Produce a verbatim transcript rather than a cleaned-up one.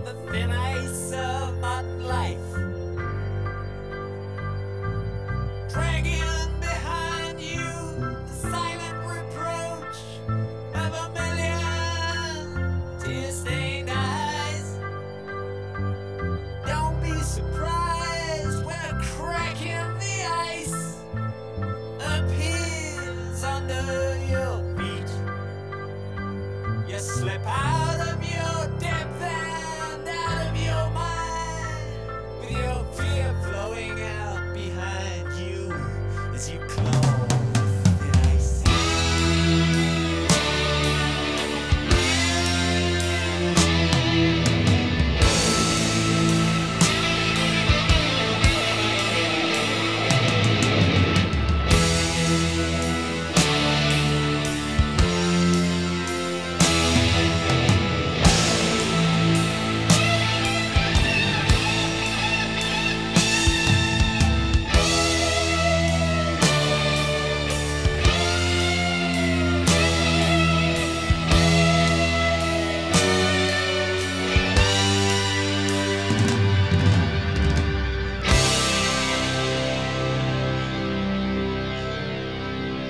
on the thin ice of modern life. Dragging behind you the silent reproach of a million tear-stained eyes. Don't be surprised when a crack in the ice appears under your feet. You slip out